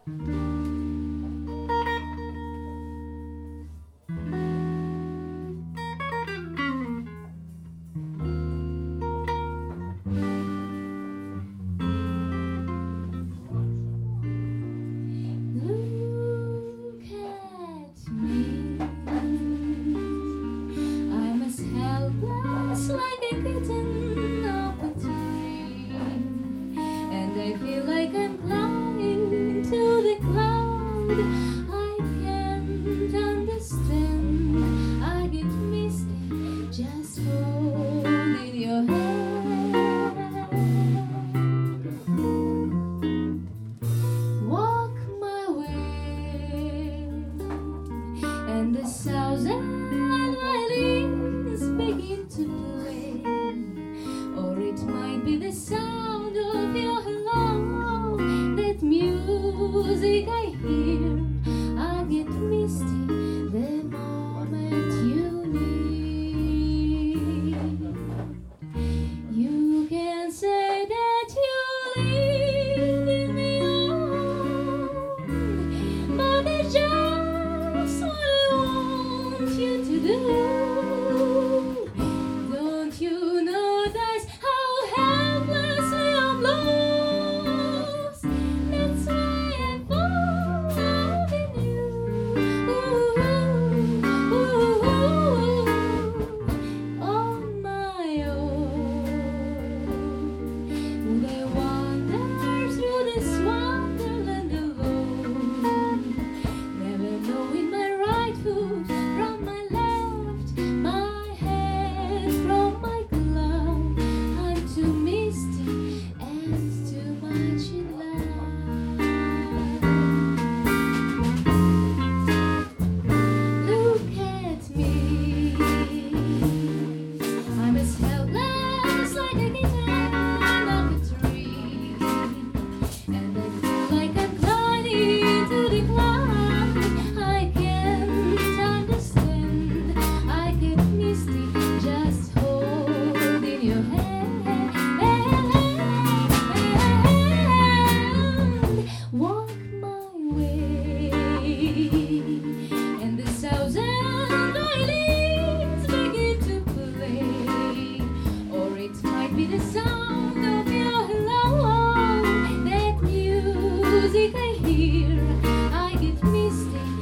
Like a kitten up a tree, and I feel like I'm climbing to the cloud. I can't understand. I get misty just holding your hand. Walk my way, and the thousand violins begin to play, or it might be the sound of your hello. That music I hear, I get misty the moment you need. You can say that you leave me on, but it's just what I want you to do. Walk my way, and the thousand violins begin to play, or it might be the sound of your hello. That music I hear, I get misty